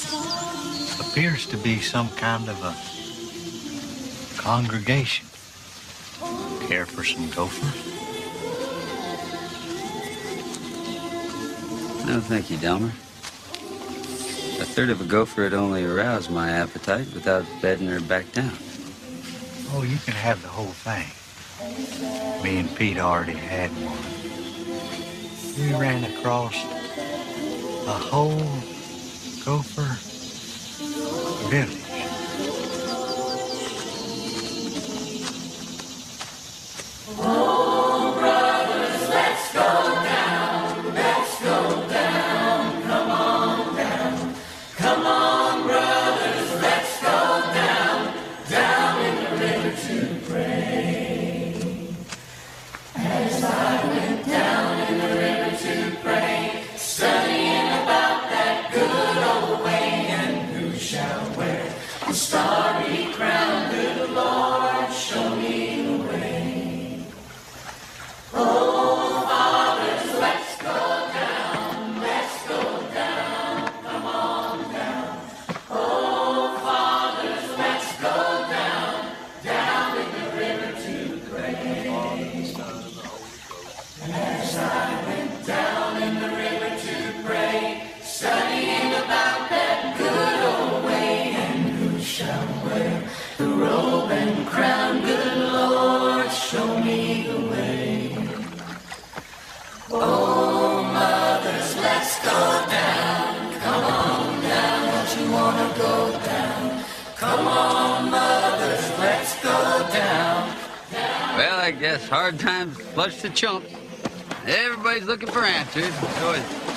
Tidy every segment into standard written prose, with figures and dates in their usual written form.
Appears to be some kind of a congregation. Care for some gophers? No, thank you, Delmer. A third of a gopher would only arouse my appetite without bedding her back down. Oh, you can have the whole thing. Me and Pete already had one. We ran across a whole gopher village. Oh, brothers, let's go down. Let's go down. Come on down. Come on, brothers, let's go down. Down in the river to pray. As I went down in the river to pray, studying about that good old way, and who shall wear the starry crown? Good Lord, show me the way. Oh, fathers, let's go down, let's go down, come on down. Oh, fathers, let's go down, down in the river to pray. As I went down in the river to pray, studying about that good old way, and who shall wear the robe and crown? Good Lord, show me the way. Oh, mothers, let's go down. Come on down, don't you wanna go down? Come on, mothers, let's go down. Well, I guess hard times flush the chump. Everybody's looking for answers. So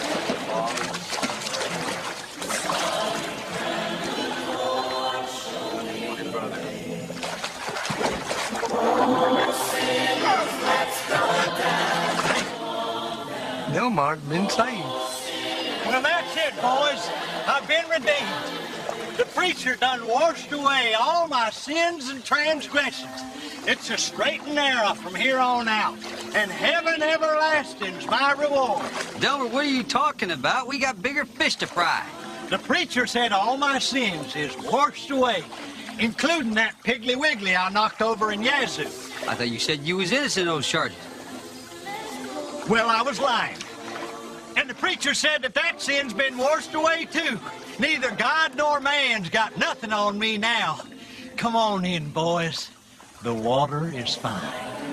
Delmar's been saved. Well, that's it, boys. I've been redeemed. The preacher done washed away all my sins and transgressions. It's a straight and narrow from here on out, and heaven everlasting's my reward. Delmer, what are you talking about? We got bigger fish to fry. The preacher said all my sins is washed away, including that Piggly Wiggly I knocked over in Yazoo. I thought you said you was innocent of those charges. Well, I was lying. And the preacher said that sin's been washed away, too. Neither God nor man's got nothing on me now. Come on in, boys. The water is fine.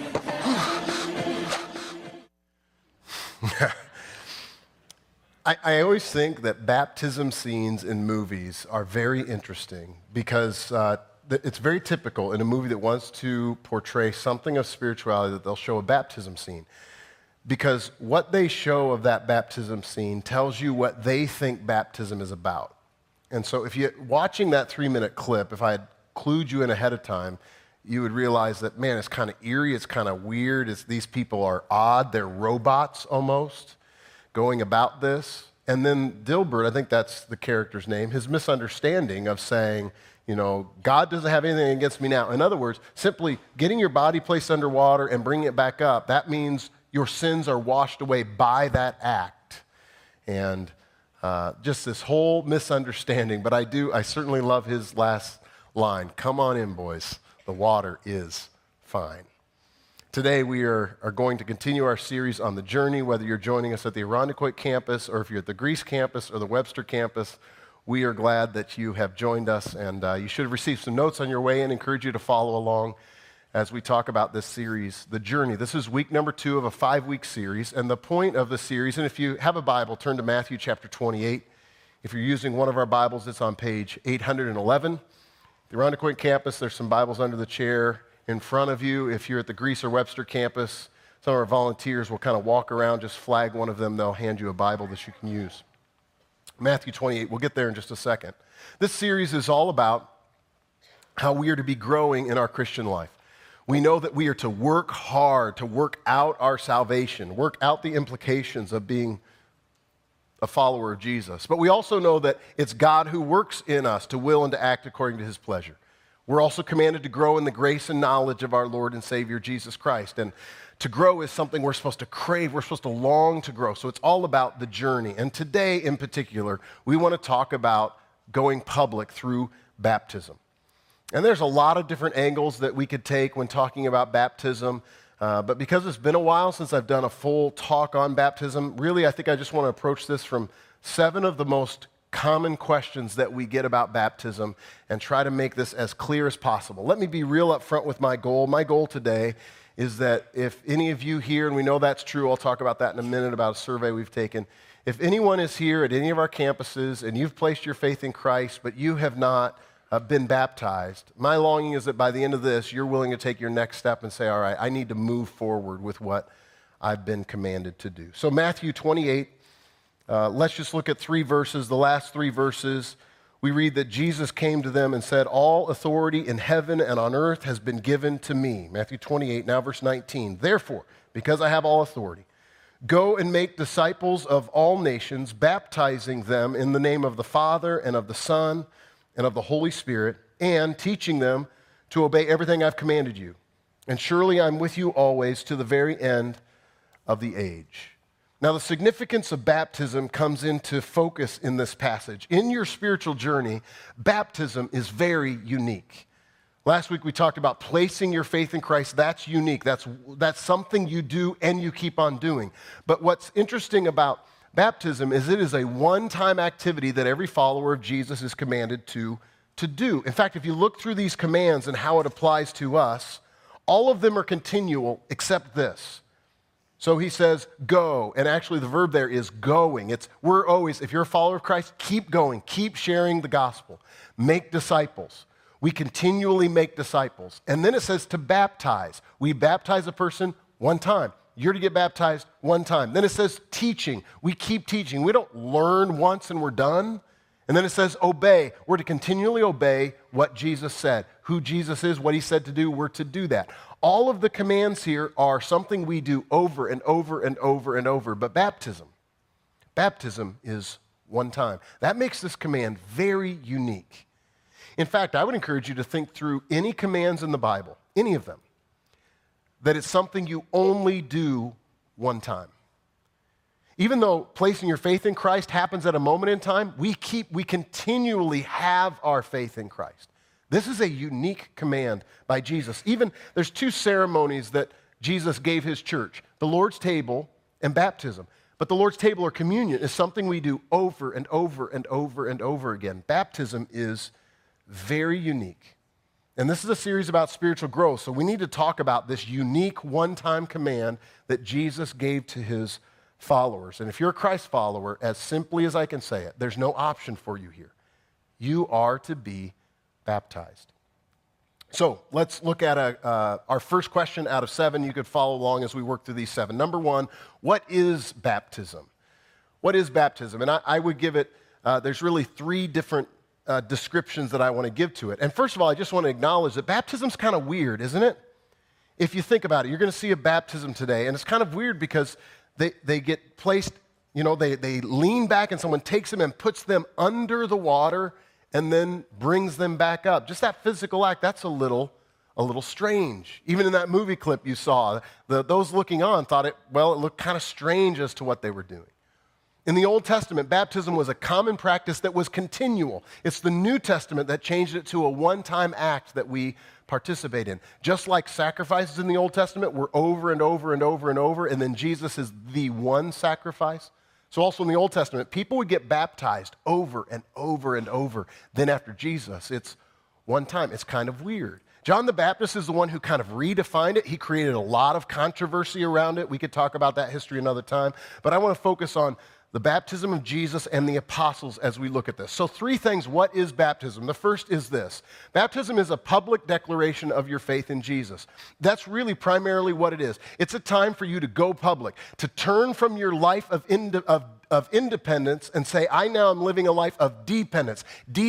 I always think that baptism scenes in movies are very interesting because it's very typical in a movie that wants to portray something of spirituality that they'll show a baptism scene. Because what they show of that baptism scene tells you what they think baptism is about. And so if you're watching that 3-minute clip, if I had clued you in ahead of time, you would realize that, man, it's kind of eerie, it's kind of weird, these people are odd, they're robots almost, going about this. And then Dilbert, I think that's the character's name, his misunderstanding of saying, you know, God doesn't have anything against me now. In other words, simply getting your body placed underwater and bringing it back up, that means your sins are washed away by that act. And just this whole misunderstanding. But I certainly love his last line. Come on in, boys. The water is fine. Today we are going to continue our series on the journey, whether you're joining us at the Irondequoit campus or if you're at the Greece campus or the Webster campus. We are glad that you have joined us, and you should have received some notes on your way in. I encourage you to follow along as we talk about this series, The Journey. This is week number 2 of a 5-week series, and the point of the series, and if you have a Bible, turn to Matthew chapter 28. If you're using one of our Bibles, it's on page 811. The Irondequoit campus, there's some Bibles under the chair in front of you. If you're at the Greece or Webster campus, some of our volunteers will kind of walk around, just flag one of them, they'll hand you a Bible that you can use. Matthew 28, we'll get there in just a second. This series is all about how we are to be growing in our Christian life. We know that we are to work hard to work out our salvation, work out the implications of being a follower of Jesus. But we also know that it's God who works in us to will and to act according to his pleasure. We're also commanded to grow in the grace and knowledge of our Lord and Savior, Jesus Christ. And to grow is something we're supposed to crave, we're supposed to long to grow. So it's all about the journey. And today in particular, we want to talk about going public through baptism. And there's a lot of different angles that we could take when talking about baptism, but because it's been a while since I've done a full talk on baptism, really I think I just want to approach this from 7 of the most common questions that we get about baptism and try to make this as clear as possible. Let me be real up front with my goal. My goal today is that if any of you here, and we know that's true, I'll talk about that in a minute about a survey we've taken. If anyone is here at any of our campuses and you've placed your faith in Christ, but you have not been baptized, my longing is that by the end of this, you're willing to take your next step and say, all right, I need to move forward with what I've been commanded to do. So Matthew 28, let's just look at 3 verses. The last 3 verses, we read that Jesus came to them and said, all authority in heaven and on earth has been given to me. Matthew 28, now verse 19. Therefore, because I have all authority, go and make disciples of all nations, baptizing them in the name of the Father and of the Son and of the Holy Spirit, and teaching them to obey everything I've commanded you. And surely I'm with you always to the very end of the age. Now, the significance of baptism comes into focus in this passage. In your spiritual journey, baptism is very unique. Last week we talked about placing your faith in Christ. That's unique. That's something you do and you keep on doing. But what's interesting about baptism is it is a one-time activity that every follower of Jesus is commanded to do. In fact, if you look through these commands and how it applies to us, all of them are continual except this. So he says, go, and actually the verb there is going. We're always, if you're a follower of Christ, keep going, keep sharing the gospel, make disciples. We continually make disciples. And then it says to baptize. We baptize a person one time. You're to get baptized one time. Then it says teaching. We keep teaching. We don't learn once and we're done. And then it says obey. We're to continually obey what Jesus said. Who Jesus is, what he said to do, we're to do that. All of the commands here are something we do over and over and over and over. But baptism is one time. That makes this command very unique. In fact, I would encourage you to think through any commands in the Bible, any of them, that it's something you only do one time. Even though placing your faith in Christ happens at a moment in time, we continually have our faith in Christ. This is a unique command by Jesus. Even there's 2 ceremonies that Jesus gave his church, the Lord's table and baptism. But the Lord's table or communion is something we do over and over and over and over again. Baptism is very unique. And this is a series about spiritual growth, so we need to talk about this unique one-time command that Jesus gave to his followers. And if you're a Christ follower, as simply as I can say it, there's no option for you here. You are to be baptized. So let's look at our first question out of 7. You could follow along as we work through these 7. Number 1, what is baptism? What is baptism? And I would give it, there's really 3 different descriptions that I want to give to it. And first of all, I just want to acknowledge that baptism's kind of weird, isn't it? If you think about it, you're going to see a baptism today, and it's kind of weird because they get placed, they lean back and someone takes them and puts them under the water and then brings them back up. Just that physical act, that's a little strange. Even in that movie clip you saw, those looking on thought it looked kind of strange as to what they were doing. In the Old Testament, baptism was a common practice that was continual. It's the New Testament that changed it to a one-time act that we participate in. Just like sacrifices in the Old Testament were over and over and over and over, and then Jesus is the one sacrifice. So also in the Old Testament, people would get baptized over and over and over. Then after Jesus, it's one time. It's kind of weird. John the Baptist is the one who kind of redefined it. He created a lot of controversy around it. We could talk about that history another time. But I want to focus on the baptism of Jesus and the apostles as we look at this. So 3 things. What is baptism? The first is this. Baptism is a public declaration of your faith in Jesus. That's really primarily what it is. It's a time for you to go public, to turn from your life of independence and say, I now am living a life of dependence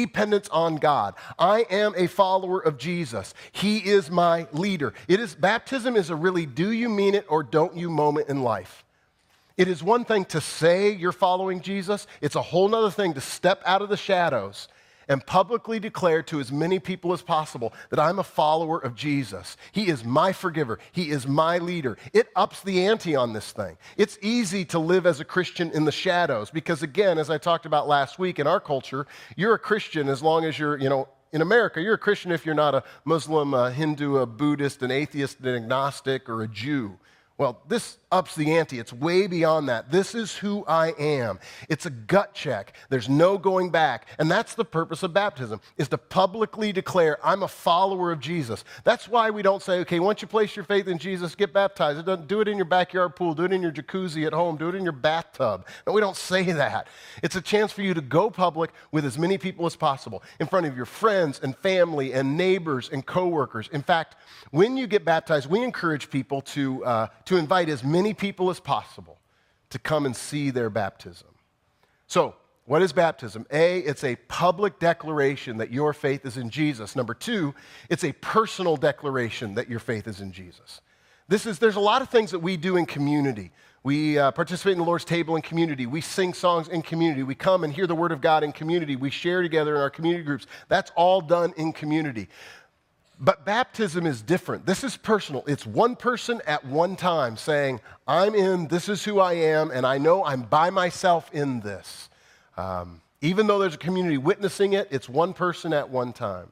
on God. I am a follower of Jesus. He is my leader. Baptism is a really do you mean it or don't you moment in life. It is one thing to say you're following Jesus. It's a whole other thing to step out of the shadows and publicly declare to as many people as possible that I'm a follower of Jesus. He is my forgiver. He is my leader. It ups the ante on this thing. It's easy to live as a Christian in the shadows because, again, as I talked about last week, in our culture, you're a Christian as long as you're, in America, you're a Christian if you're not a Muslim, a Hindu, a Buddhist, an atheist, an agnostic, or a Jew. Well, this ups the ante. It's way beyond that. This is who I am. It's a gut check. There's no going back. And that's the purpose of baptism, is to publicly declare, I'm a follower of Jesus. That's why we don't say, okay, once you place your faith in Jesus, get baptized. Do it in your backyard pool. Do it in your jacuzzi at home. Do it in your bathtub. No, we don't say that. It's a chance for you to go public with as many people as possible, in front of your friends and family and neighbors and coworkers. In fact, when you get baptized, we encourage people to invite as many people as possible to come and see their baptism. So, what is baptism? A, it's a public declaration that your faith is in Jesus. Number two, it's a personal declaration that your faith is in Jesus. There's a lot of things that we do in community. We participate in the Lord's table in community. We sing songs in community. We come and hear the Word of God in community. We share together in our community groups. That's all done in community. But baptism is different. This is personal. It's one person at one time saying, I'm in, this is who I am, and I know I'm by myself in this. Even though there's a community witnessing it, it's one person at one time.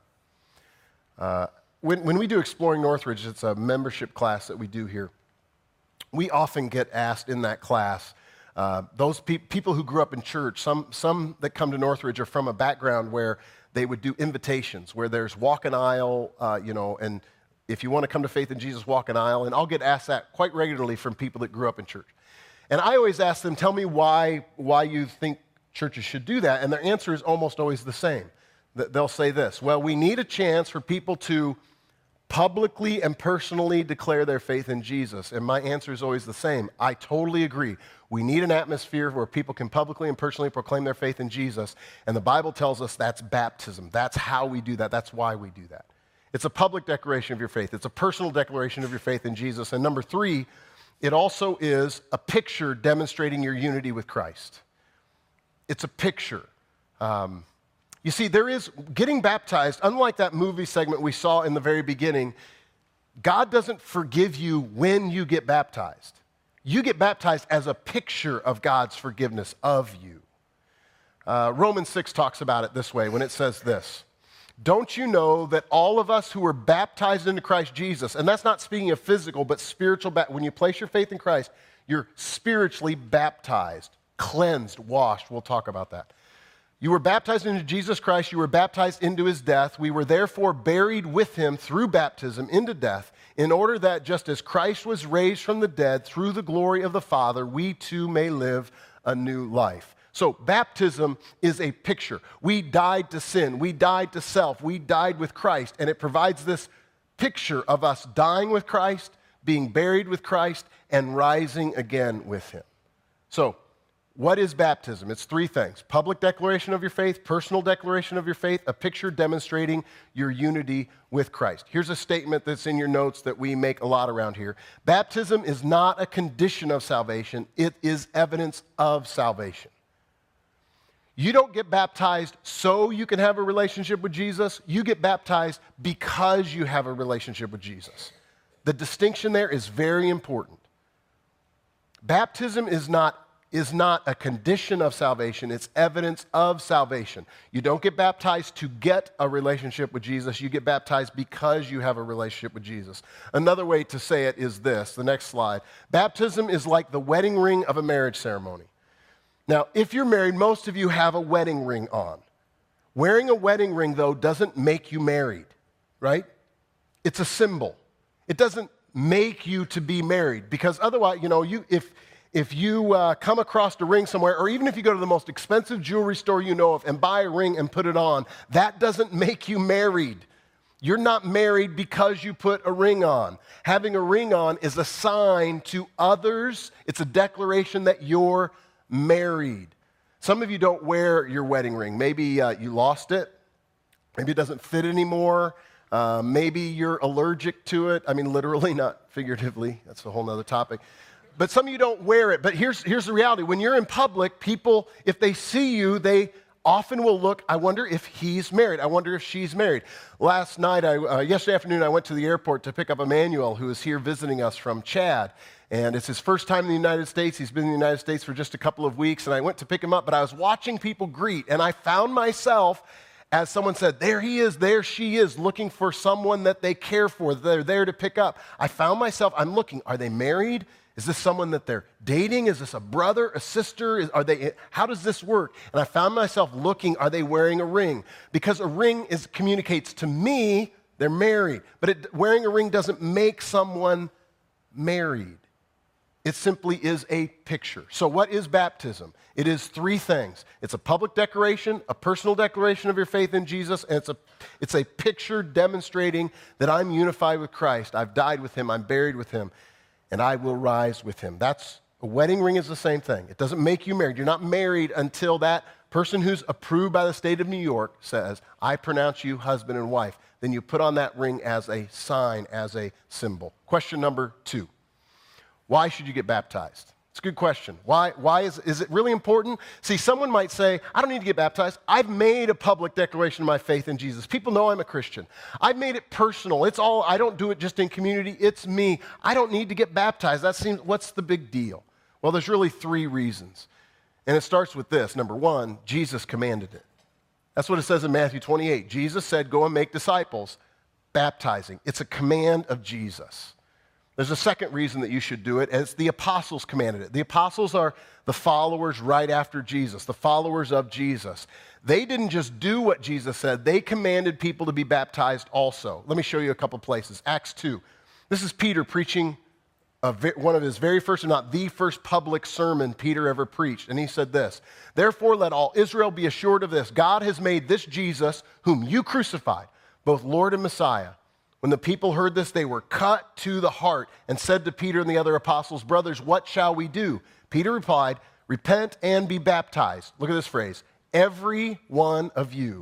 When we do Exploring Northridge, it's a membership class that we do here. We often get asked in that class, those people who grew up in church, some that come to Northridge are from a background where they would do invitations, where there's walk an aisle, and if you want to come to faith in Jesus, walk an aisle. And I'll get asked that quite regularly from people that grew up in church. And I always ask them, tell me why you think churches should do that. And their answer is almost always the same. They'll say this, well, we need a chance for people to publicly and personally declare their faith in Jesus. And my answer is always the same. I totally agree. We need an atmosphere where people can publicly and personally proclaim their faith in Jesus. And the Bible tells us that's baptism. That's how we do that. That's why we do that. It's a public declaration of your faith. It's a personal declaration of your faith in Jesus. And number three, it also is a picture demonstrating your unity with Christ. It's a picture. You see, there is getting baptized, unlike that movie segment we saw in the very beginning, God doesn't forgive you when you get baptized. You get baptized as a picture of God's forgiveness of you. Romans 6 talks about it this way when it says this, don't you know that all of us who were baptized into Christ Jesus, and that's not speaking of physical, but spiritual, when you place your faith in Christ, you're spiritually baptized, cleansed, washed. We'll talk about that. You were baptized into Jesus Christ. You were baptized into his death. We were therefore buried with him through baptism into death, in order that just as Christ was raised from the dead through the glory of the Father, we too may live a new life. So baptism is a picture. We died to sin. We died to self. We died with Christ. And it provides this picture of us dying with Christ, being buried with Christ, and rising again with him. So, what is baptism? It's three things. Public declaration of your faith, personal declaration of your faith, a picture demonstrating your unity with Christ. Here's a statement that's in your notes that we make a lot around here. Baptism is not a condition of salvation. It is evidence of salvation. You don't get baptized so you can have a relationship with Jesus. You get baptized because you have a relationship with Jesus. The distinction there is very important. Baptism is not a condition of salvation. It's evidence of salvation. You don't get baptized to get a relationship with Jesus. You get baptized because you have a relationship with Jesus. Another way to say it is this, the next slide. Baptism is like the wedding ring of a marriage ceremony. Now, if you're married, most of you have a wedding ring on. Wearing a wedding ring, though, doesn't make you married, right? It's a symbol. It doesn't make you to be married, because otherwise, if you come across a ring somewhere, or even if you go to the most expensive jewelry store you know of and buy a ring and put it on, that doesn't make you married. You're not married because you put a ring on. Having a ring on is a sign to others. It's a declaration that you're married. Some of you don't wear your wedding ring. Maybe you lost it. Maybe it doesn't fit anymore. Maybe you're allergic to it. I mean, literally, not figuratively. That's a whole other topic. But some of you don't wear it. But here's the reality. When you're in public, people, if they see you, they often will look, I wonder if he's married. I wonder if she's married. Yesterday afternoon, I went to the airport to pick up Emmanuel, who is here visiting us from Chad. And it's his first time in the United States. He's been in the United States for just a couple of weeks, and I went to pick him up, but I was watching people greet, and I found myself, as someone said, there he is, there she is, looking for someone that they care for, that they're there to pick up. I found myself, I'm looking, are they married? Is this someone that they're dating? Is this a brother, a sister? How does this work? And I found myself looking, are they wearing a ring? Because a ring communicates to me they're married. But wearing a ring doesn't make someone married. It simply is a picture. So what is baptism? It is three things. It's a public declaration, a personal declaration of your faith in Jesus, and it's a picture demonstrating that I'm unified with Christ. I've died with him, I'm buried with him, and I will rise with him. A wedding ring is the same thing. It doesn't make you married. You're not married until that person who's approved by the state of New York says, I pronounce you husband and wife. Then you put on that ring as a sign, as a symbol. Question number 2. Why should you get baptized? It's a good question. Why is it really important? See, someone might say, I don't need to get baptized. I've made a public declaration of my faith in Jesus. People know I'm a Christian. I've made it personal. I don't do it just in community. It's me. I don't need to get baptized. What's the big deal? Well, there's really 3 reasons. And it starts with this. Number 1, Jesus commanded it. That's what it says in Matthew 28. Jesus said, go and make disciples, baptizing. It's a command of Jesus. There's a second reason that you should do it, as the apostles commanded it. The apostles are the followers right after Jesus, the followers of Jesus. They didn't just do what Jesus said, they commanded people to be baptized also. Let me show you a couple places. Acts 2. This is Peter preaching one of his very first, if not the first public sermon Peter ever preached. And he said this, therefore let all Israel be assured of this, God has made this Jesus, whom you crucified, both Lord and Messiah. When the people heard this, they were cut to the heart and said to Peter and the other apostles, brothers, what shall we do? Peter replied, repent and be baptized. Look at this phrase, every one of you.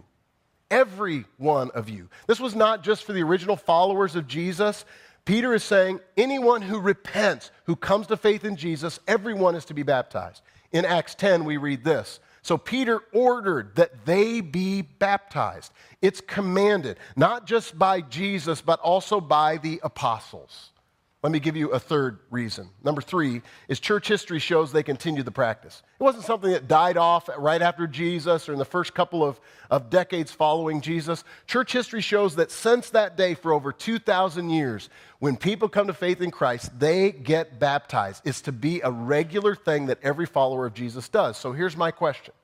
Every one of you. This was not just for the original followers of Jesus. Peter is saying anyone who repents, who comes to faith in Jesus, everyone is to be baptized. In Acts 10, we read this. So Peter ordered that they be baptized. It's commanded, not just by Jesus, but also by the apostles. Let me give you a third reason. Number 3 is church history shows they continued the practice. It wasn't something that died off right after Jesus or in the first couple of decades following Jesus. Church history shows that since that day for over 2,000 years, when people come to faith in Christ, they get baptized. It's to be a regular thing that every follower of Jesus does. So here's my question.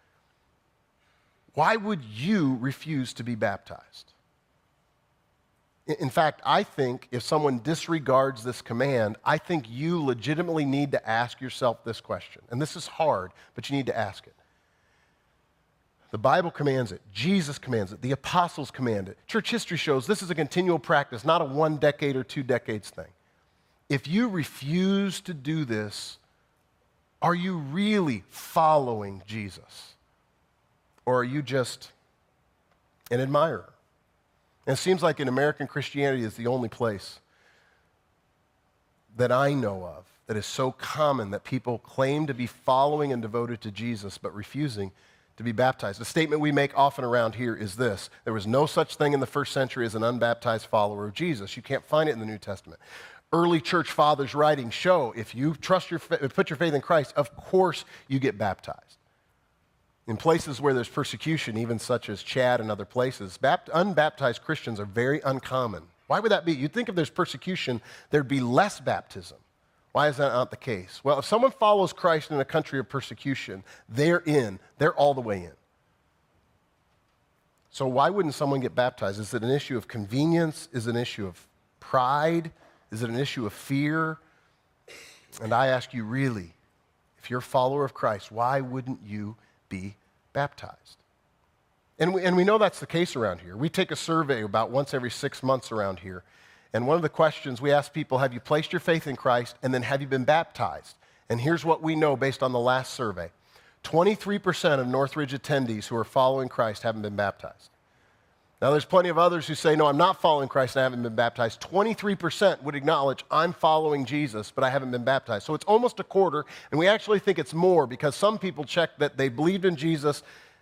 Why would you refuse to be baptized? In fact, I think if someone disregards this command, I think you legitimately need to ask yourself this question. And this is hard, but you need to ask it. The Bible commands it. Jesus commands it. The apostles command it. Church history shows this is a continual practice, not a 1 decade or 2 decades thing. If you refuse to do this, are you really following Jesus? Or are you just an admirer? And it seems like in American Christianity is the only place that I know of that is so common that people claim to be following and devoted to Jesus but refusing to be baptized. The statement we make often around here is this: there was no such thing in the first century as an unbaptized follower of Jesus. You can't find it in the New Testament. Early church fathers' writings show if you put your faith in Christ, of course you get baptized. In places where there's persecution, even such as Chad and other places, unbaptized Christians are very uncommon. Why would that be? You'd think if there's persecution, there'd be less baptism. Why is that not the case? Well, if someone follows Christ in a country of persecution, they're all the way in. So why wouldn't someone get baptized? Is it an issue of convenience? Is it an issue of pride? Is it an issue of fear? And I ask you really, if you're a follower of Christ, why wouldn't you be baptized? And we know that's the case around here. We take a survey about once every 6 months around here. And one of the questions we ask people, have you placed your faith in Christ? And then have you been baptized? And here's what we know based on the last survey. 23% of Northridge attendees who are following Christ haven't been baptized. Now, there's plenty of others who say, no, I'm not following Christ and I haven't been baptized. 23% would acknowledge, I'm following Jesus, but I haven't been baptized. So it's almost a quarter, and we actually think it's more because some people check that they believed in Jesus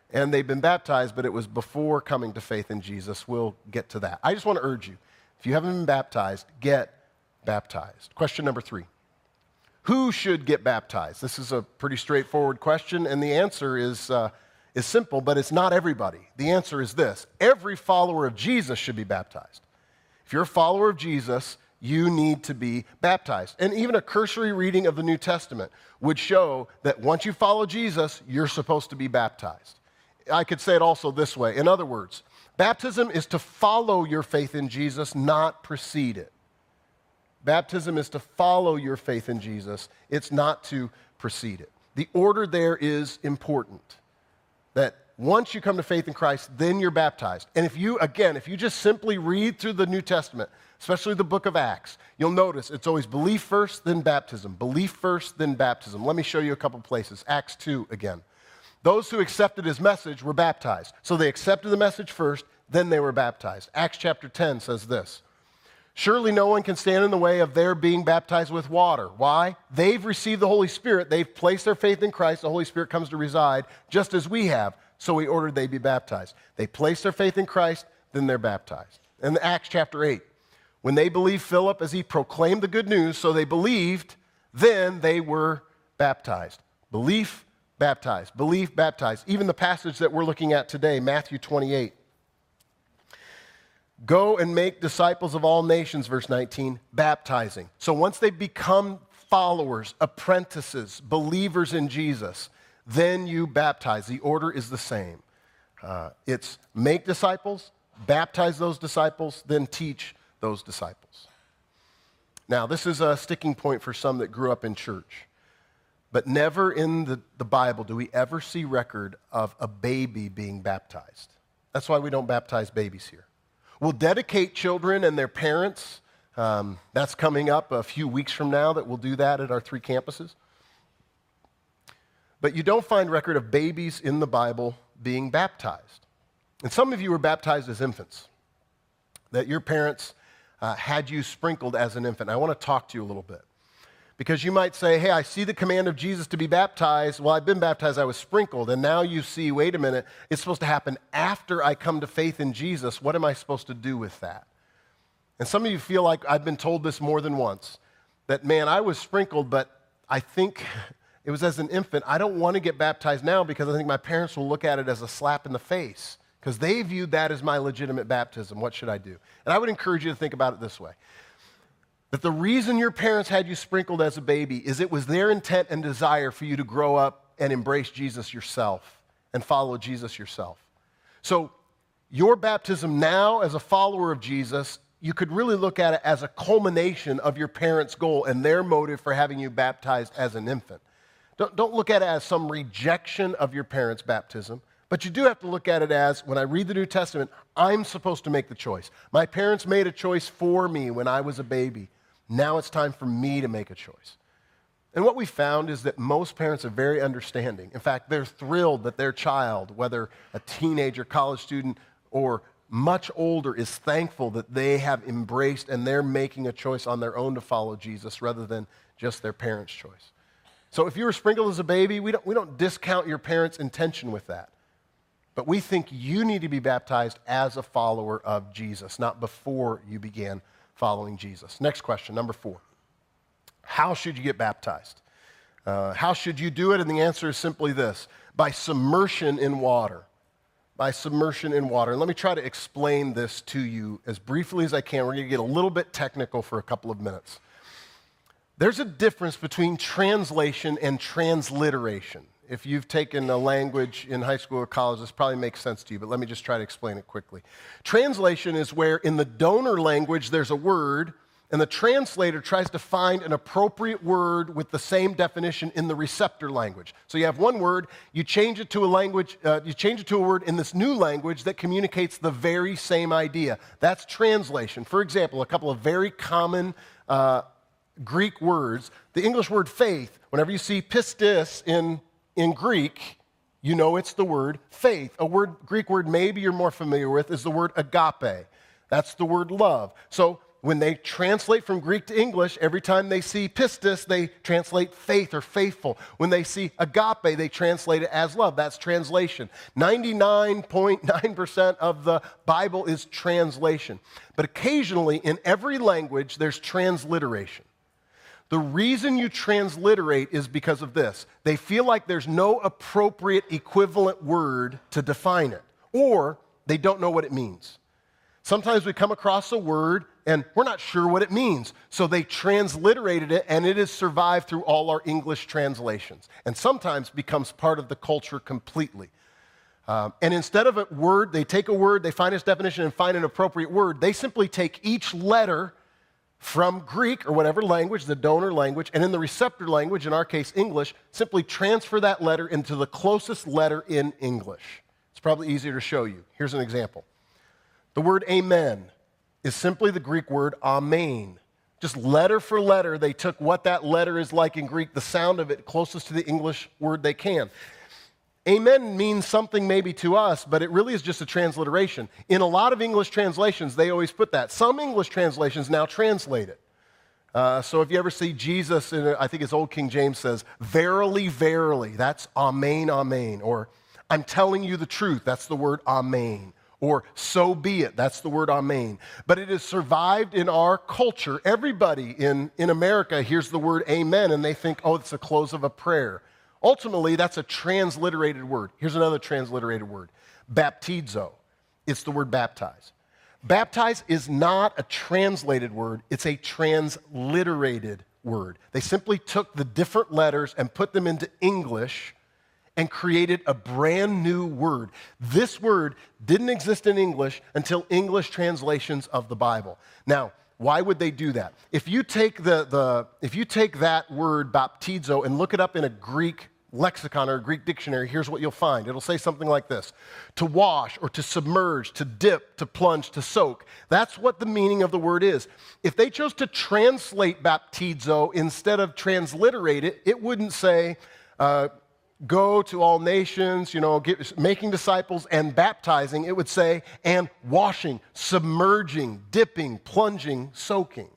and they've been baptized, but it was before coming to faith in Jesus. We'll get to that. I just want to urge you, if you haven't been baptized, get baptized. Question number 3. Who should get baptized? This is a pretty straightforward question, and the answer is simple, but it's not everybody. The answer is this: every follower of Jesus should be baptized. If you're a follower of Jesus, you need to be baptized. And even a cursory reading of the New Testament would show that once you follow Jesus, you're supposed to be baptized. I could say it also this way. In other words, baptism is to follow your faith in Jesus, not precede it. Baptism is to follow your faith in Jesus. It's not to precede it. The order there is important. That once you come to faith in Christ, then you're baptized. And if you just simply read through the New Testament, especially the book of Acts, you'll notice it's always belief first, then baptism. Belief first, then baptism. Let me show you a couple places. Acts 2 again. Those who accepted his message were baptized. So they accepted the message first, then they were baptized. Acts chapter 10 says this: surely no one can stand in the way of their being baptized with water. Why? They've received the Holy Spirit. They've placed their faith in Christ. The Holy Spirit comes to reside just as we have. So he ordered they be baptized. They placed their faith in Christ, then they're baptized. And Acts chapter 8, when they believed Philip as he proclaimed the good news, so they believed, then they were baptized. Belief, baptized. Belief, baptized. Even the passage that we're looking at today, Matthew 28. Go and make disciples of all nations, verse 19, baptizing. So once they become followers, apprentices, believers in Jesus, then you baptize. The order is the same. It's make disciples, baptize those disciples, then teach those disciples. Now, this is a sticking point for some that grew up in church. But never in the Bible do we ever see record of a baby being baptized. That's why we don't baptize babies here. We'll dedicate children and their parents. That's coming up a few weeks from now that we'll do that at our 3 campuses. But you don't find record of babies in the Bible being baptized. And some of you were baptized as infants, that your parents had you sprinkled as an infant. I want to talk to you a little bit. Because you might say, hey, I see the command of Jesus to be baptized. Well, I've been baptized, I was sprinkled. And now you see, wait a minute, it's supposed to happen after I come to faith in Jesus. What am I supposed to do with that? And some of you feel like I've been told this more than once, that, man, I was sprinkled, but I think it was as an infant. I don't want to get baptized now because I think my parents will look at it as a slap in the face because they viewed that as my legitimate baptism. What should I do? And I would encourage you to think about it this way. That the reason your parents had you sprinkled as a baby is it was their intent and desire for you to grow up and embrace Jesus yourself and follow Jesus yourself. So your baptism now as a follower of Jesus, you could really look at it as a culmination of your parents' goal and their motive for having you baptized as an infant. Don't look at it as some rejection of your parents' baptism, but you do have to look at it as, when I read the New Testament, I'm supposed to make the choice. My parents made a choice for me when I was a baby. Now it's time for me to make a choice. And what we found is that most parents are very understanding. In fact, they're thrilled that their child, whether a teenager, college student, or much older, is thankful that they have embraced and they're making a choice on their own to follow Jesus rather than just their parents' choice. So if you were sprinkled as a baby, we don't discount your parents' intention with that. But we think you need to be baptized as a follower of Jesus, not before you began following Jesus. Next question, number 4. How should you get baptized? How should you do it? And the answer is simply this: by submersion in water. By submersion in water. And let me try to explain this to you as briefly as I can. We're going to get a little bit technical for a couple of minutes. There's a difference between translation and transliteration. If you've taken a language in high school or college, this probably makes sense to you, but let me just try to explain it quickly. Translation is where in the donor language there's a word, and the translator tries to find an appropriate word with the same definition in the receptor language. So you have one word, you change it to a language, you change it to a word in this new language that communicates the very same idea. That's translation. For example, a couple of very common Greek words. The English word faith, whenever you see pistis in Greek, you know it's the word faith. Greek word maybe you're more familiar with is the word agape. That's the word love. So when they translate from Greek to English, every time they see pistis, they translate faith or faithful. When they see agape, they translate it as love. That's translation. 99.9% of the Bible is translation. But occasionally, in every language, there's transliteration. The reason you transliterate is because of this. They feel like there's no appropriate equivalent word to define it, or they don't know what it means. Sometimes we come across a word and we're not sure what it means. So they transliterated it and it has survived through all our English translations and sometimes becomes part of the culture completely. And instead of a word, they take a word, they find its definition and find an appropriate word. They simply take each letter from Greek or whatever language, the donor language, and in the receptor language, in our case English, simply transfer that letter into the closest letter in English. It's probably easier to show you. Here's an example. The word amen is simply the Greek word amen. Just letter for letter, they took what that letter is like in Greek, the sound of it, closest to the English word they can. Amen means something maybe to us, but it really is just a transliteration. In a lot of English translations, they always put that. Some English translations now translate it. So if you ever see Jesus, I think it's Old King James says, verily, verily, that's amen, amen. Or I'm telling you the truth, that's the word amen. Or so be it, that's the word amen. But it has survived in our culture. Everybody in America hears the word amen and they think, oh, it's the close of a prayer. Ultimately, that's a transliterated word. Here's another transliterated word, baptizo. It's the word baptize. Baptize is not a translated word, it's a transliterated word. They simply took the different letters and put them into English and created a brand new word. This word didn't exist in English until English translations of the Bible. Now, why would they do that? If you take if you take that word baptizo and look it up in a Greek lexicon or a Greek dictionary, here's what you'll find. It'll say something like this: to wash or to submerge, to dip, to plunge, to soak. That's what the meaning of the word is. If they chose to translate baptizo instead of transliterate it, it wouldn't say go to all nations, making disciples and baptizing. It would say, and washing, submerging, dipping, plunging, soaking.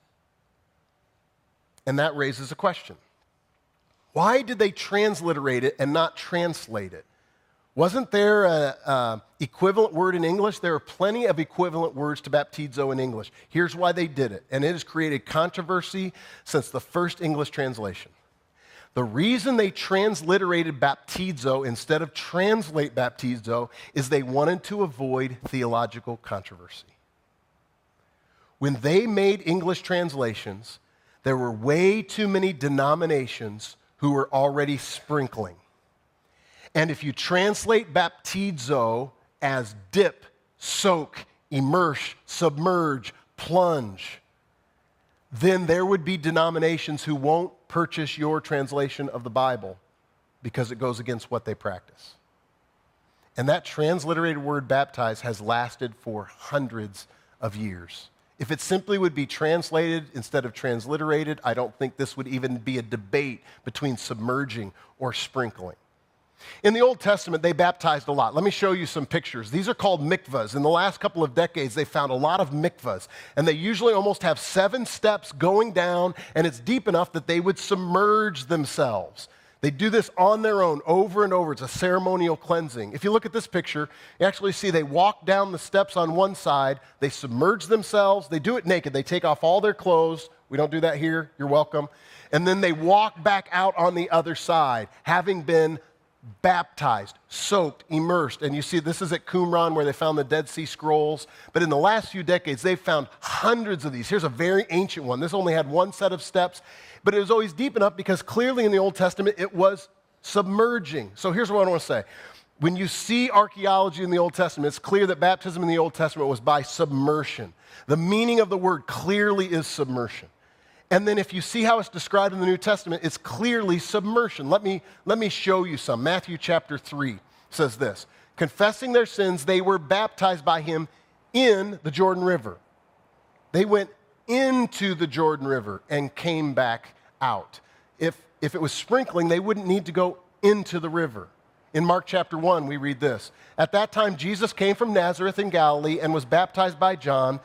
And that raises a question. Why did they transliterate it and not translate it? Wasn't there an equivalent word in English? There are plenty of equivalent words to baptizo in English. Here's why they did it, and it has created controversy since the first English translation. The reason they transliterated baptizo instead of translate baptizo is they wanted to avoid theological controversy. When they made English translations, there were way too many denominations who were already sprinkling. And if you translate baptizo as dip, soak, immerse, submerge, plunge, then there would be denominations who won't purchase your translation of the Bible because it goes against what they practice. And that transliterated word baptize has lasted for hundreds of years. If it simply would be translated instead of transliterated, I don't think this would even be a debate between submerging or sprinkling. In the Old Testament, they baptized a lot. Let me show you some pictures. These are called mikvahs. In the last couple of decades, they found a lot of mikvahs, and they usually almost have 7 steps going down, and it's deep enough that they would submerge themselves. They do this on their own over and over. It's a ceremonial cleansing. If you look at this picture, you actually see they walk down the steps on one side, they submerge themselves, they do it naked, they take off all their clothes. We don't do that here, you're welcome. And then they walk back out on the other side, having been baptized, soaked, immersed. And you see this is at Qumran where they found the Dead Sea Scrolls. But in the last few decades, they've found hundreds of these. Here's a very ancient one. This only had one set of steps, but it was always deep enough because clearly in the Old Testament it was submerging. So here's what I want to say. When you see archaeology in the Old Testament, it's clear that baptism in the Old Testament was by submersion. The meaning of the word clearly is submersion. And then if you see how it's described in the New Testament, it's clearly submersion. Let me show you some. Matthew chapter 3 says this: confessing their sins, they were baptized by him in the Jordan River. They went into the Jordan River and came back out. If it was sprinkling, they wouldn't need to go into the river. In Mark chapter 1, we read this: at that time, Jesus came from Nazareth in Galilee and was baptized by John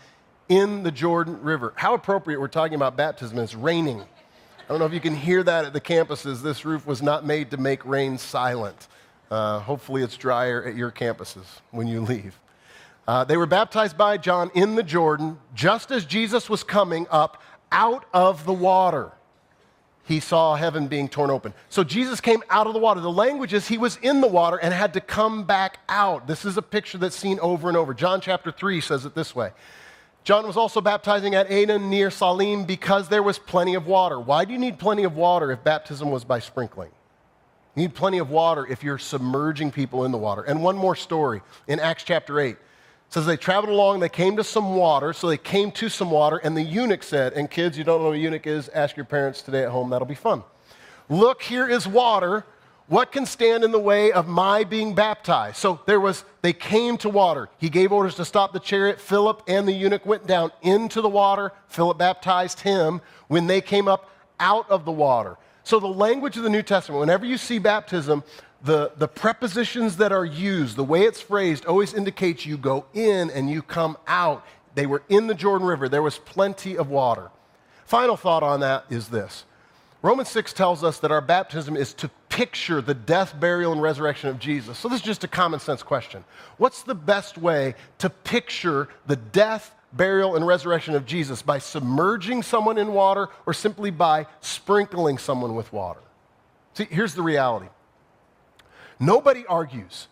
in the Jordan River. How appropriate we're talking about baptism. It's raining. I don't know if you can hear that at the campuses. This roof was not made to make rain silent. Hopefully it's drier at your campuses when you leave. They were baptized by John in the Jordan just as Jesus was coming up out of the water. He saw heaven being torn open. So Jesus came out of the water. The language is he was in the water and had to come back out. This is a picture that's seen over and over. John chapter 3 says it this way. John was also baptizing at Aenon near Salim because there was plenty of water. Why do you need plenty of water if baptism was by sprinkling? You need plenty of water if you're submerging people in the water. And one more story in Acts chapter 8. It says they traveled along, they came to some water, so they came to some water, and the eunuch said, and kids, you don't know what a eunuch is, ask your parents today at home, that'll be fun. Look, here is water. What can stand in the way of my being baptized? So they came to water. He gave orders to stop the chariot. Philip and the eunuch went down into the water. Philip baptized him when they came up out of the water. So the language of the New Testament, whenever you see baptism, the prepositions that are used, the way it's phrased, always indicates you go in and you come out. They were in the Jordan River. There was plenty of water. Final thought on that is this. Romans 6 tells us that our baptism is to picture the death, burial, and resurrection of Jesus. So this is just a common sense question. What's the best way to picture the death, burial, and resurrection of Jesus? By submerging someone in water or simply by sprinkling someone with water? See, here's the reality. Nobody argues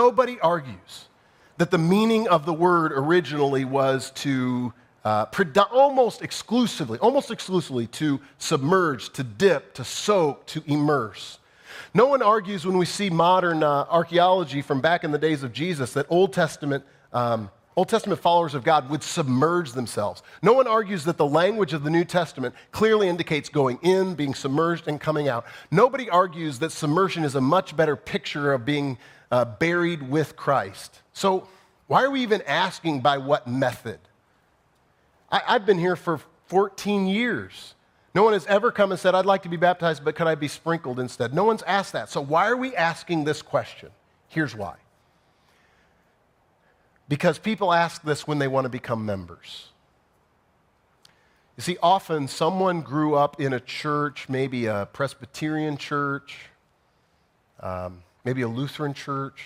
that the meaning of the word originally was to almost exclusively to submerge, to dip, to soak, to immerse. No one argues when we see modern archaeology from back in the days of Jesus that Old Testament followers of God would submerge themselves. No one argues that the language of the New Testament clearly indicates going in, being submerged, and coming out. Nobody argues that submersion is a much better picture of being buried with Christ. So why are we even asking by what method? I've been here for 14 years. No one has ever come and said, I'd like to be baptized, but could I be sprinkled instead? No one's asked that. So why are we asking this question? Here's why. Because people ask this when they want to become members. You see, often someone grew up in a church, maybe a Presbyterian church, maybe a Lutheran church,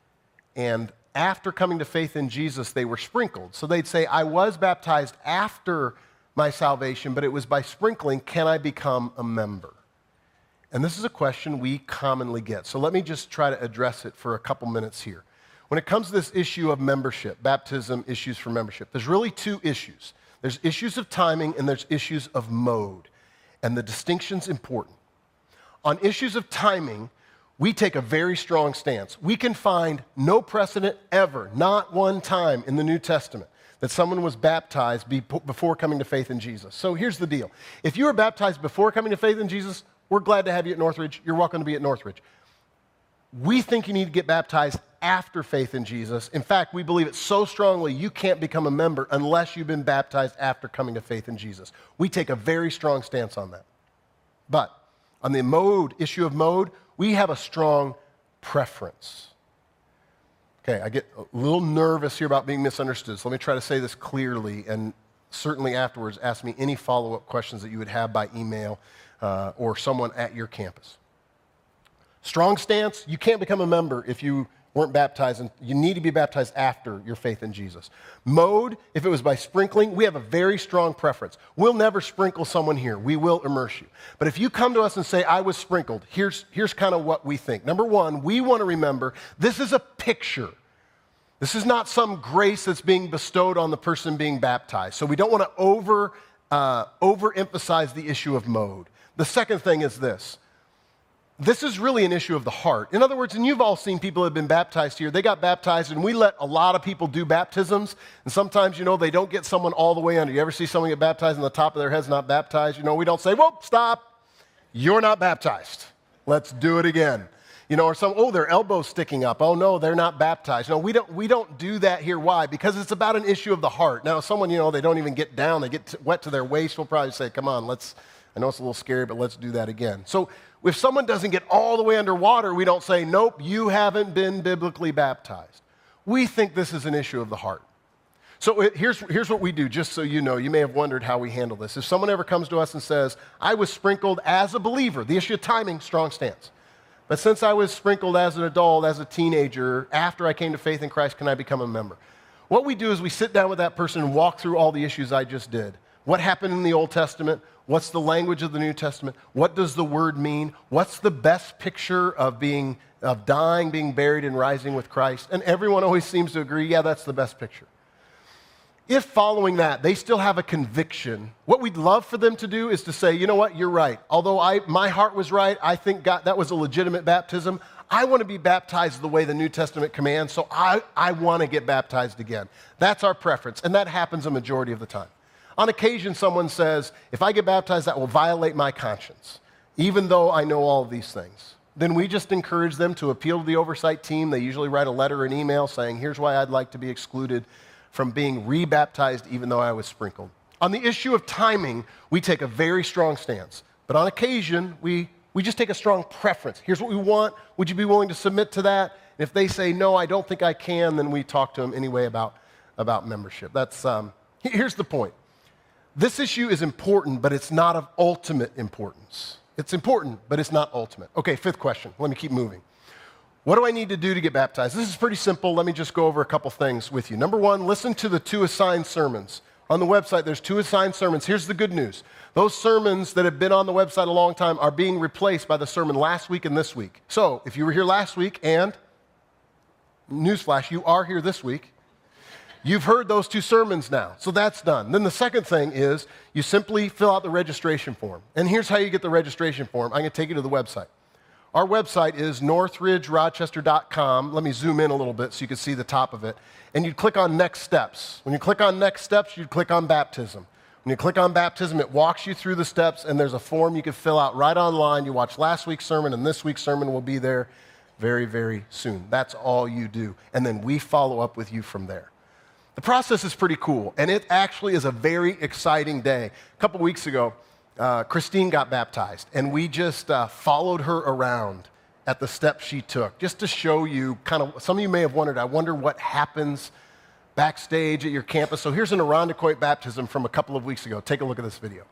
and after coming to faith in Jesus, they were sprinkled. So they'd say, I was baptized after my salvation, but it was by sprinkling. Can I become a member? And this is a question we commonly get. So let me just try to address it for a couple minutes here. When it comes to this issue of membership, baptism issues for membership, there's really two issues. There's issues of timing and there's issues of mode. And the distinction's important. On issues of timing, we take a very strong stance. We can find no precedent ever, not one time in the New Testament, that someone was baptized before coming to faith in Jesus. So here's the deal. If you were baptized before coming to faith in Jesus, we're glad to have you at Northridge. You're welcome to be at Northridge. We think you need to get baptized after faith in Jesus. In fact, we believe it so strongly you can't become a member unless you've been baptized after coming to faith in Jesus. We take a very strong stance on that. But on the issue of mode, we have a strong preference. Okay, I get a little nervous here about being misunderstood, so let me try to say this clearly, and certainly afterwards ask me any follow-up questions that you would have by email or someone at your campus. Strong stance, you can't become a member if you weren't baptized, and you need to be baptized after your faith in Jesus. Mode, if it was by sprinkling, we have a very strong preference. We'll never sprinkle someone here. We will immerse you. But if you come to us and say, I was sprinkled, here's kind of what we think. Number one, we want to remember this is a picture. This is not some grace that's being bestowed on the person being baptized. So we don't want to overemphasize the issue of mode. The second thing is this. This is really an issue of the heart. In other words, and you've all seen people who have been baptized here. They got baptized, and we let a lot of people do baptisms. And sometimes, they don't get someone all the way under. You ever see someone get baptized and the top of their head's not baptized? We don't say, whoa, stop. You're not baptized. Let's do it again. Or their elbow's sticking up. Oh, no, they're not baptized. No, we don't do that here. Why? Because it's about an issue of the heart. Now, someone, they don't even get down. They get wet to their waist. We'll probably say, come on, I know it's a little scary, but let's do that again. So if someone doesn't get all the way underwater, we don't say, nope, you haven't been biblically baptized. We think this is an issue of the heart. So here's what we do, just so you know. You may have wondered how we handle this. If someone ever comes to us and says, I was sprinkled as a believer, the issue of timing, strong stance. But since I was sprinkled as an adult, as a teenager, after I came to faith in Christ, can I become a member? What we do is we sit down with that person and walk through all the issues I just did. What happened in the Old Testament? What's the language of the New Testament? What does the word mean? What's the best picture of dying, being buried, and rising with Christ? And everyone always seems to agree, yeah, that's the best picture. If following that, they still have a conviction, what we'd love for them to do is to say, you know what, you're right. Although my heart was right, I think God, that was a legitimate baptism. I want to be baptized the way the New Testament commands, so I want to get baptized again. That's our preference, and that happens a majority of the time. On occasion, someone says, if I get baptized, that will violate my conscience, even though I know all of these things. Then we just encourage them to appeal to the oversight team. They usually write a letter or an email saying, here's why I'd like to be excluded from being rebaptized even though I was sprinkled. On the issue of timing, we take a very strong stance. But on occasion, we just take a strong preference. Here's what we want. Would you be willing to submit to that? And if they say, no, I don't think I can, then we talk to them anyway about membership. Here's the point. This issue is important, but it's not of ultimate importance. It's important, but it's not ultimate. Okay, fifth question. Let me keep moving. What do I need to do to get baptized? This is pretty simple. Let me just go over a couple things with you. Number one, listen to the 2 assigned sermons. On the website, there's 2 assigned sermons. Here's the good news. Those sermons that have been on the website a long time are being replaced by the sermon last week and this week. So if you were here last week, and newsflash, you are here this week, you've heard those 2 sermons now. So that's done. Then the second thing is you simply fill out the registration form. And here's how you get the registration form. I'm going to take you to the website. Our website is northridgerochester.com. Let me zoom in a little bit so you can see the top of it. And you'd click on Next Steps. When you click on Next Steps, you'd click on Baptism. When you click on Baptism, it walks you through the steps, and there's a form you can fill out right online. You watch last week's sermon, and this week's sermon will be there very, very soon. That's all you do. And then we follow up with you from there. The process is pretty cool, and it actually is a very exciting day. A couple weeks ago, Christine got baptized, and we just followed her around at the steps she took, just to show you some of you may have wondered, I wonder what happens backstage at your campus. So here's an Irondequoit baptism from a couple of weeks ago. Take a look at this video.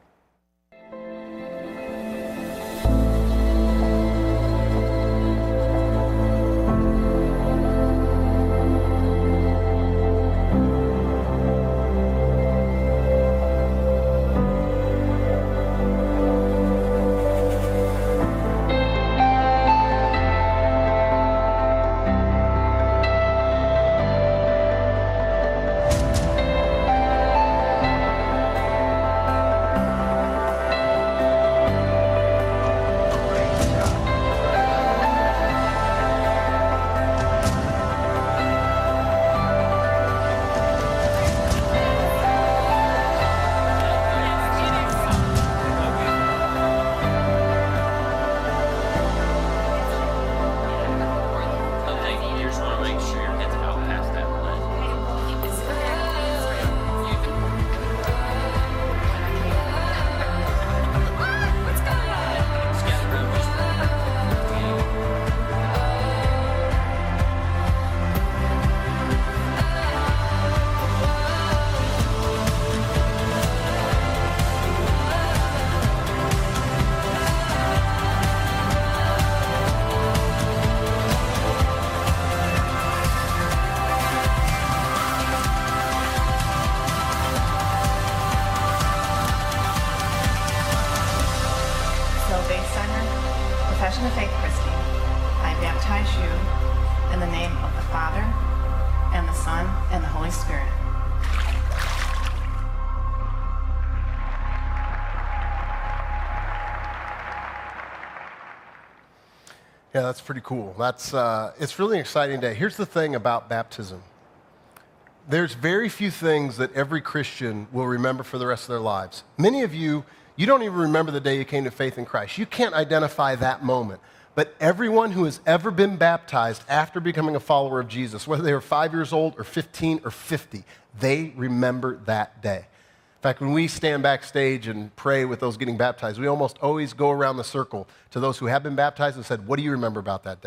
Confession of Faith, Christine. I baptize you in the name of the Father, and the Son, and the Holy Spirit. Yeah, that's pretty cool. It's really an exciting day. Here's the thing about baptism. There's very few things that every Christian will remember for the rest of their lives. Many of you don't even remember the day you came to faith in Christ. You can't identify that moment. But everyone who has ever been baptized after becoming a follower of Jesus, whether they were 5 years old or 15 or 50, they remember that day. In fact, when we stand backstage and pray with those getting baptized, we almost always go around the circle to those who have been baptized and said, what do you remember about that day?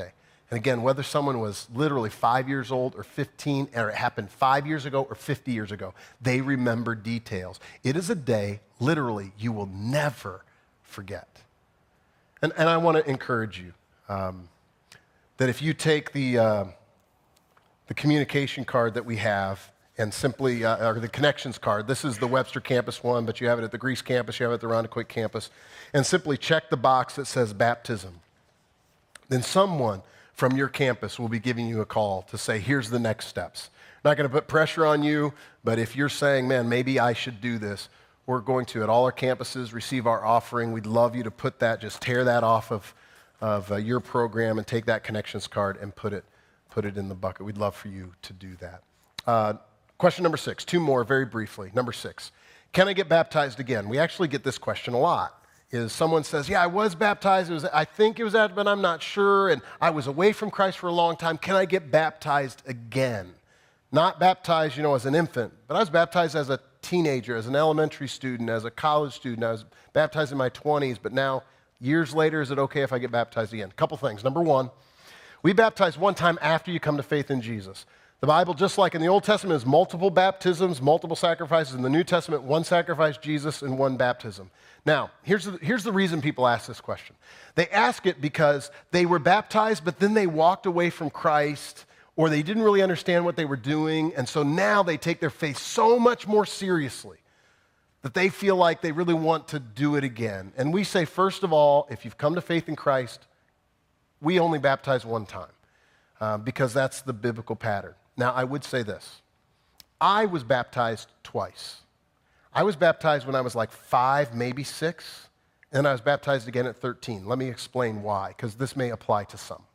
And again, whether someone was literally 5 years old or 15, or it happened 5 years ago or 50 years ago, they remember details. It is a day, literally, you will never forget. And I want to encourage you that if you take the communication card that we have and simply, or the connections card, this is the Webster campus one, but you have it at the Greece campus, you have it at the Rondequoit campus, and simply check the box that says baptism, then someone from your campus will be giving you a call to say, here's the next steps. Not going to put pressure on you, but if you're saying, man, maybe I should do this, we're going to, at all our campuses, receive our offering. We'd love you to put that, just tear that off of your program and take that connections card and put it in the bucket. We'd love for you to do that. Question number 6, 2 more very briefly. Number 6, can I get baptized again? We actually get this question a lot. Is someone says, yeah, I was baptized, I think it was that, but I'm not sure, and I was away from Christ for a long time. Can I get baptized again? Not baptized, as an infant, but I was baptized as a teenager, as an elementary student, as a college student. I was baptized in my 20s, but now, years later, is it okay if I get baptized again? A couple things. Number 1, we baptize one time after you come to faith in Jesus. The Bible, just like in the Old Testament, is multiple baptisms, multiple sacrifices. In the New Testament, one sacrifice, Jesus, and one baptism. Now, here's the reason people ask this question. They ask it because they were baptized, but then they walked away from Christ, or they didn't really understand what they were doing, and so now they take their faith so much more seriously that they feel like they really want to do it again. And we say, first of all, if you've come to faith in Christ, we only baptize one time because that's the biblical pattern. Now, I would say this. I was baptized twice. I was baptized when I was like 5, maybe 6, and I was baptized again at 13. Let me explain why, because this may apply to some.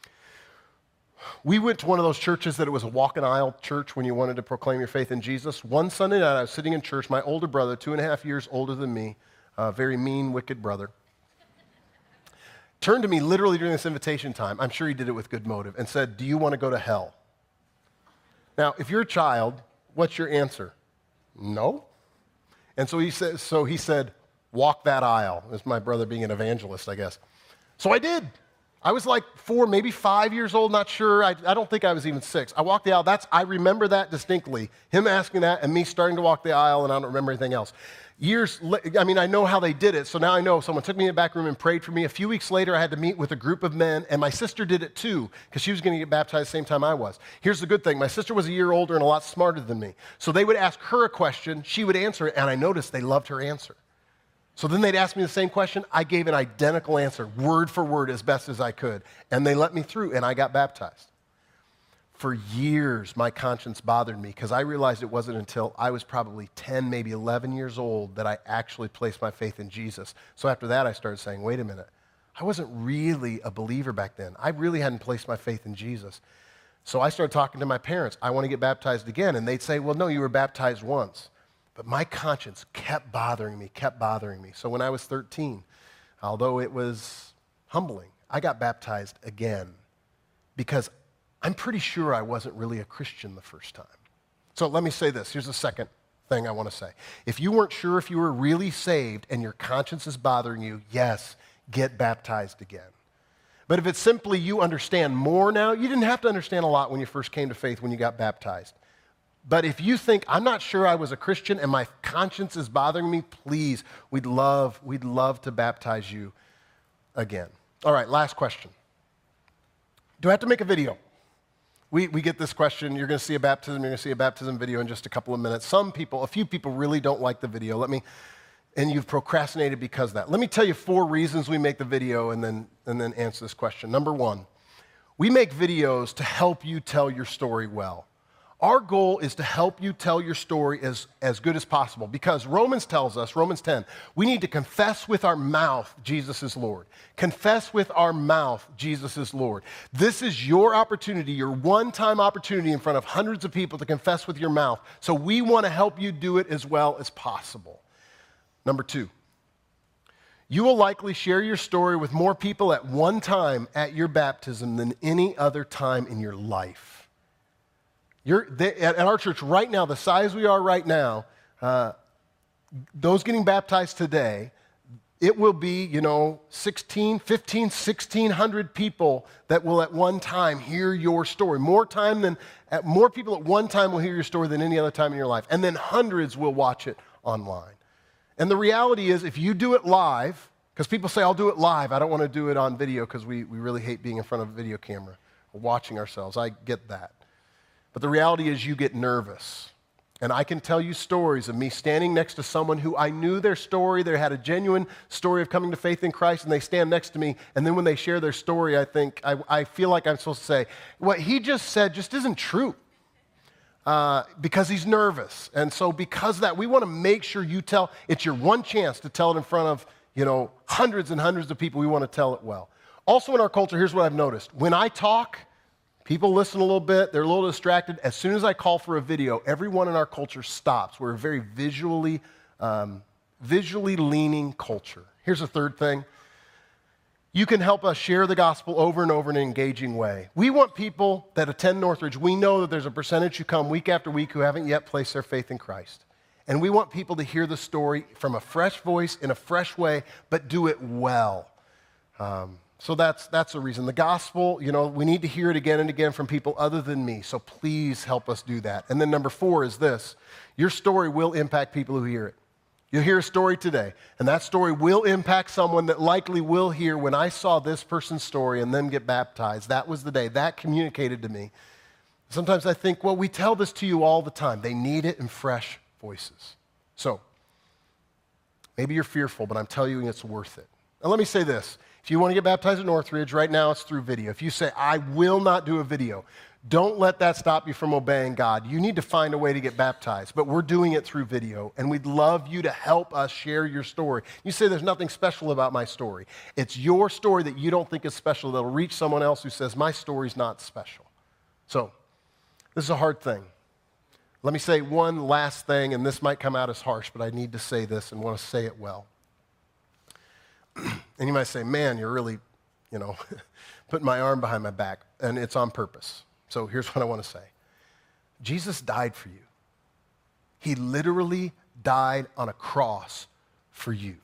We went to one of those churches that it was a walk-in-aisle church when you wanted to proclaim your faith in Jesus. One Sunday night, I was sitting in church. My older brother, 2.5 years older than me, a very mean, wicked brother, turned to me literally during this invitation time, I'm sure he did it with good motive, and said, do you want to go to hell? Now, if you're a child, what's your answer? No. And so he said, walk that aisle. This is my brother being an evangelist, I guess. So I did. I was like 4, maybe 5 years old, not sure. I don't think I was even 6. I walked the aisle. I remember that distinctly, him asking that and me starting to walk the aisle, and I don't remember anything else. I know how they did it, so now I know. Someone took me in the back room and prayed for me. A few weeks later, I had to meet with a group of men, and my sister did it too, because she was going to get baptized the same time I was. Here's the good thing. My sister was a year older and a lot smarter than me. So they would ask her a question, she would answer it, and I noticed they loved her answer. So then they'd ask me the same question. I gave an identical answer, word for word, as best as I could, and they let me through, and I got baptized. For years, my conscience bothered me because I realized it wasn't until I was probably 10, maybe 11 years old that I actually placed my faith in Jesus. So after that, I started saying, wait a minute, I wasn't really a believer back then. I really hadn't placed my faith in Jesus. So I started talking to my parents. I want to get baptized again. And they'd say, well, no, you were baptized once. But my conscience kept bothering me. So when I was 13, although it was humbling, I got baptized again because I'm pretty sure I wasn't really a Christian the first time. So let me say this. Here's the second thing I want to say. If you weren't sure if you were really saved and your conscience is bothering you, yes, get baptized again. But if it's simply you understand more now, you didn't have to understand a lot when you first came to faith when you got baptized. But if you think, I'm not sure I was a Christian and my conscience is bothering me, please, we'd love to baptize you again. All right, last question. Do I have to make a video? We get this question. You're going to see a baptism video in just a couple of minutes. A few people really don't like the video. And you've procrastinated because of that. Let me tell you 4 reasons we make the video and then answer this question. Number 1, we make videos to help you tell your story well. Our goal is to help you tell your story as good as possible because Romans tells us, Romans 10, we need to confess with our mouth Jesus is Lord. Confess with our mouth Jesus is Lord. This is your opportunity, your one-time opportunity in front of hundreds of people to confess with your mouth. So we want to help you do it as well as possible. Number 2, you will likely share your story with more people at one time at your baptism than any other time in your life. At our church right now, the size we are right now, those getting baptized today, it will be, 1,600 people that will at one time hear your story. More people at one time will hear your story than any other time in your life. And then hundreds will watch it online. And the reality is, if you do it live, because people say, I'll do it live. I don't want to do it on video because we really hate being in front of a video camera or watching ourselves. I get that. But the reality is you get nervous. And I can tell you stories of me standing next to someone who I knew their story, they had a genuine story of coming to faith in Christ, and they stand next to me, and then when they share their story, I feel like I'm supposed to say, what he just said just isn't true, because he's nervous. And so because of that, we want to make sure you tell, it's your one chance to tell it in front of, hundreds and hundreds of people. We want to tell it well. Also in our culture, here's what I've noticed. When I talk, people listen a little bit, they're a little distracted. As soon as I call for a video, everyone in our culture stops. We're a very visually leaning culture. Here's a third thing. You can help us share the gospel over and over in an engaging way. We want people that attend Northridge, we know that there's a percentage who come week after week who haven't yet placed their faith in Christ. And we want people to hear the story from a fresh voice, in a fresh way, but do it well. So that's the reason. The gospel, we need to hear it again and again from people other than me. So please help us do that. And then number 4 is this. Your story will impact people who hear it. You'll hear a story today, and that story will impact someone that likely will hear, when I saw this person's story and them get baptized, that was the day. That communicated to me. Sometimes I think, well, we tell this to you all the time. They need it in fresh voices. So maybe you're fearful, but I'm telling you it's worth it. Now let me say this. If you want to get baptized at Northridge, right now it's through video. If you say, I will not do a video, don't let that stop you from obeying God. You need to find a way to get baptized, but we're doing it through video, and we'd love you to help us share your story. You say there's nothing special about my story. It's your story that you don't think is special that'll reach someone else who says, my story's not special. So, this is a hard thing. Let me say one last thing, and this might come out as harsh, but I need to say this and want to say it well. And you might say, man, you're really, putting my arm behind my back, and it's on purpose. So here's what I want to say. Jesus died for you. He literally died on a cross for you.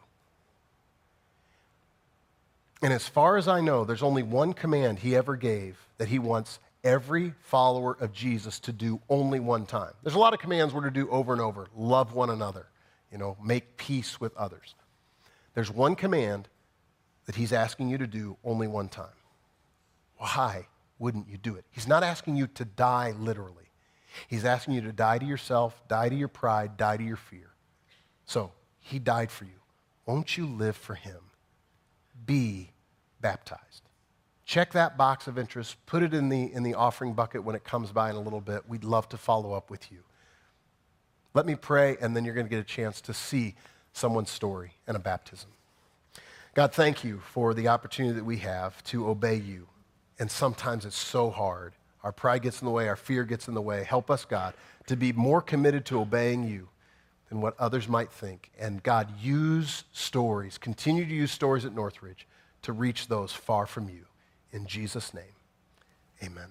And as far as I know, there's only one command he ever gave that he wants every follower of Jesus to do only one time. There's a lot of commands we're to do over and over. Love one another, make peace with others. There's one command that he's asking you to do only one time. Why wouldn't you do it? He's not asking you to die literally. He's asking you to die to yourself, die to your pride, die to your fear. So he died for you. Won't you live for him? Be baptized. Check that box of interest. Put it in the offering bucket when it comes by in a little bit. We'd love to follow up with you. Let me pray, and then you're going to get a chance to see someone's story and a baptism. God, thank you for the opportunity that we have to obey you. And sometimes it's so hard. Our pride gets in the way. Our fear gets in the way. Help us, God, to be more committed to obeying you than what others might think. And God, use stories, continue to use stories at Northridge to reach those far from you. In Jesus' name, amen.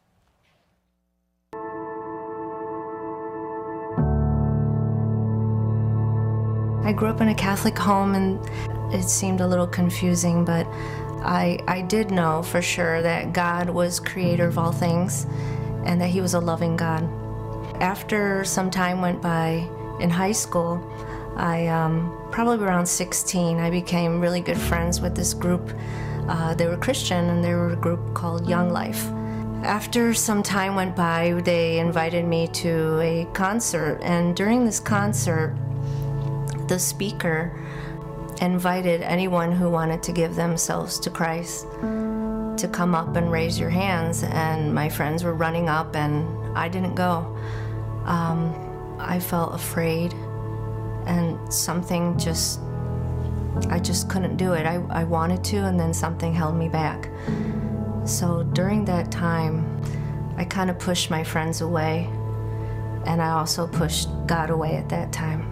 I grew up in a Catholic home, and it seemed a little confusing, but I did know for sure that God was creator of all things and that he was a loving God. After some time went by in high school, I probably around 16, I became really good friends with this group. They were Christian, and they were a group called Young Life. After some time went by, they invited me to a concert, and during this concert, the speaker invited anyone who wanted to give themselves to Christ to come up and raise your hands, and my friends were running up, and I didn't go. I felt afraid, and something I just couldn't do it. I wanted to, and then something held me back. So during that time, I kind of pushed my friends away, and I also pushed God away at that time.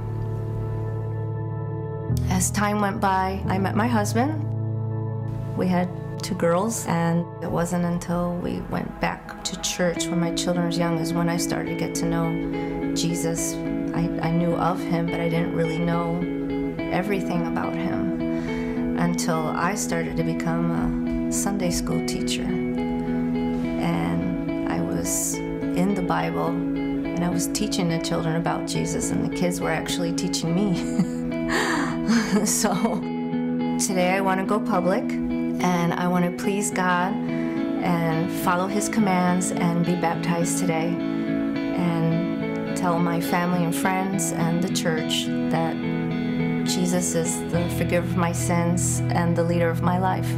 As time went by, I met my husband. We had 2 girls, and it wasn't until we went back to church when my children were young is when I started to get to know Jesus. I knew of him, but I didn't really know everything about him. until I started to become a Sunday school teacher. And I was in the Bible, and I was teaching the children about Jesus, and the kids were actually teaching me. So today I want to go public, and I want to please God and follow His commands and be baptized today, and tell my family and friends and the church that Jesus is the forgiver of my sins and the leader of my life.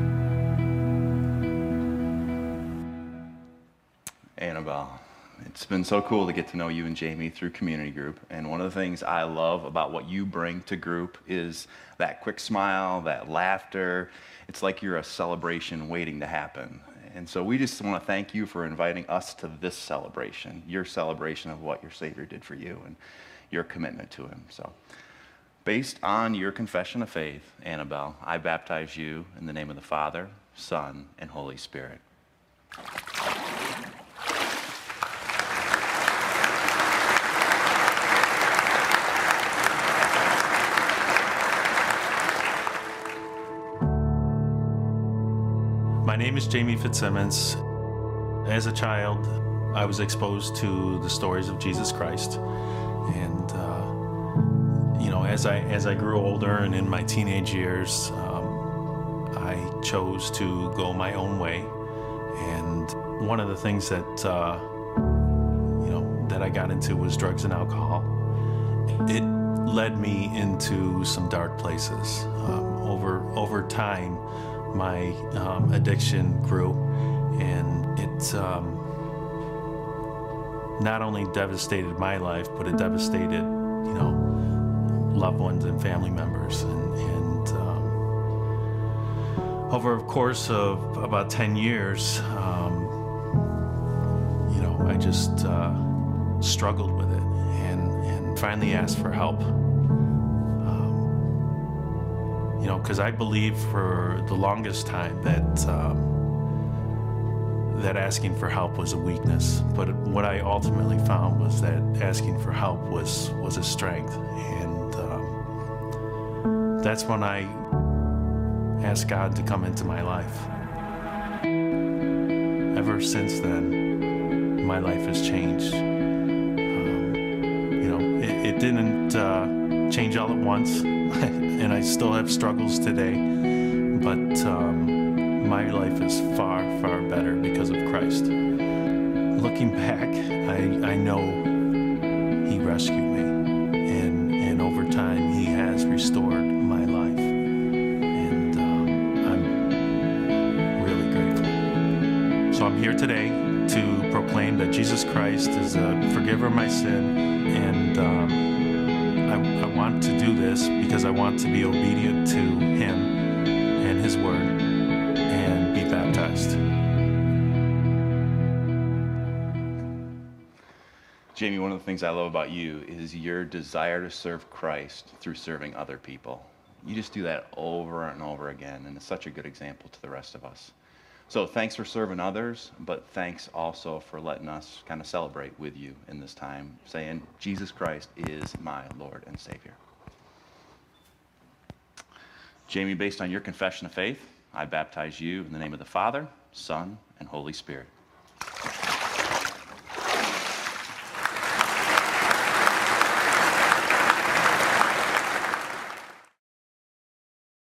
Annabelle, it's been so cool to get to know you and Jamie through community group. And one of the things I love about what you bring to group is that quick smile, that laughter. It's like you're a celebration waiting to happen. And so we just want to thank you for inviting us to this celebration, your celebration of what your Savior did for you and your commitment to Him. So based on your confession of faith, Annabelle, I baptize you in the name of the Father, Son, and Holy Spirit. My name is Jamie Fitzsimmons. As a child, I was exposed to the stories of Jesus Christ. And, as I grew older and in my teenage years, I chose to go my own way. And one of the things that, that I got into was drugs and alcohol. It led me into some dark places. Over time, my addiction grew, and it not only devastated my life, but it devastated, loved ones and family members. And over a course of about 10 years, I just struggled with it and finally asked for help. Because I believed for the longest time that asking for help was a weakness. But what I ultimately found was that asking for help was a strength. And that's when I asked God to come into my life. Ever since then, my life has changed. It didn't change all at once. And I still have struggles today, but my life is far, far better because of Christ. Looking back, I know He rescued me, and over time He has restored my life, and I'm really grateful. So I'm here today to proclaim that Jesus Christ is a forgiver of my sin, and I want to do this because I want to be obedient to Him and His Word and be baptized. Jamie, one of the things I love about you is your desire to serve Christ through serving other people. You just do that over and over again, and it's such a good example to the rest of us. So thanks for serving others, but thanks also for letting us kind of celebrate with you in this time, saying, Jesus Christ is my Lord and Savior. Jamie, based on your confession of faith, I baptize you in the name of the Father, Son, and Holy Spirit.